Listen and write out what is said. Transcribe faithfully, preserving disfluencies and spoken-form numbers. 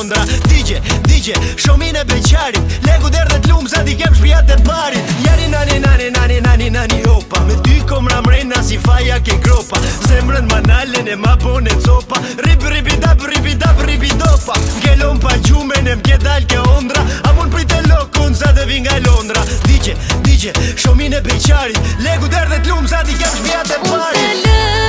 Londra. Digje, digje, shomin e beqarit, legu der dhe t'lum sa ti kem shpijat e parit. Jari nani nani nani nani nani hopa, me ty kom ramrena si faja ke gropa. Zemrën ma nalen e ma bone copa, rip ripi dap ripi dap ripi dopa. Gelon pa gjumen e m'ke dal ke ondra, a mun prit e lokun sa të vi nga Londra. Digje, digje, shomin e beqarit, legu der dhe t'lum sa ti kem shpijat e parit.